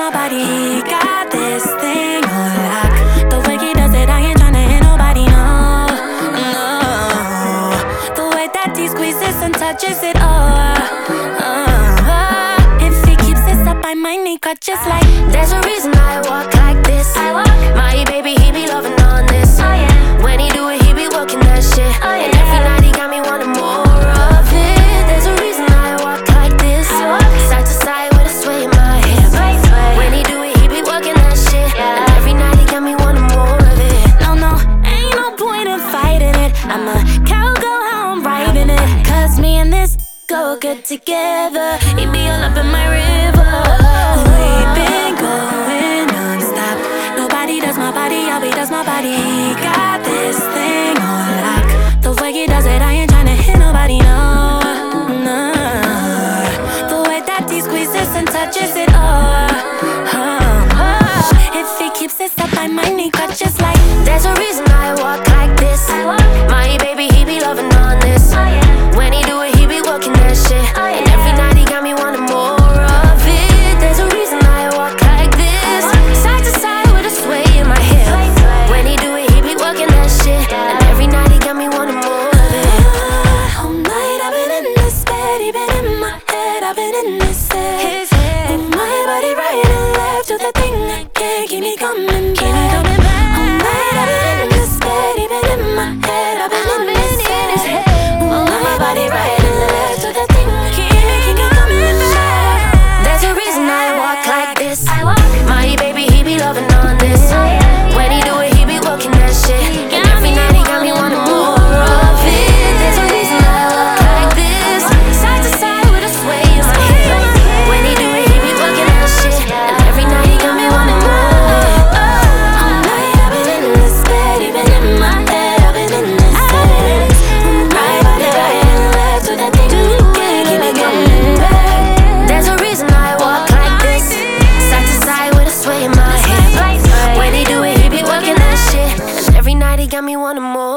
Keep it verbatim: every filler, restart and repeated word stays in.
my body. He got this thing on lock. The way he does it, I ain't tryna hit nobody, no, no. The way that he squeezes and touches it, oh, uh, if he keeps this up, I might need crutches like. There's a reason I walk like this. I walk. My baby, he be loving on this. Oh yeah. When he do it, he be working that shit. Oh yeah. And every night he got me wanting more of it. There's a reason I walk like this. I walk. Side to side with a sway in my hip. Sway, sway. When he do it, he be working that shit. Yeah. And every night he got me wanting more of it. No, no, ain't no point in fighting it. I'm a cowgirl, how I'm riding it. Cause me and this go good together. He be all up in my river. We've been going non-stop. Nobody does my body, Abby does my body. He got this thing on lock. The way he does it, I ain't tryna hit nobody, no, no. The way that he squeezes and touches it, oh, oh, oh. If he keeps this up, I might need crutches like. There's a reason I walk like this. I walk. My baby, he be loving on this. Oh yeah. When he do it, he be working that shit. Oh yeah. And every night he got me wanting more of it. There's a reason I walk like this. Side to side with a sway in my hip. Sway, sway. When he do it, he be working that shit. Yeah. And every night he got me wanting more of it. All night I've been in this bed, he been in my head, I've been in his head. His head. Move my body right and left to the thing that can't keep me coming back. All night I've been in this bed, he been in my head, I've been in his head. Move my body right and left to the thing that can't keep me coming back. There's a reason I walk like this. I walk. My baby, he be loving on this. Oh, yeah. When he do it, he be working that shit. And every night he got me wanting more of it. There's a reason I walk like this. Side to side with a sway in my hip. When he do it, he be working that shit. And every night he got me wanting more of it. All night I've been in this bed, he been in my head, I've been in his head. Move my body right and left to the thing that can't keep me coming back. There's a reason I walk like this. Side to side with a sway in my hip. When he do it, he be working that shit. And every night he got me wanting more.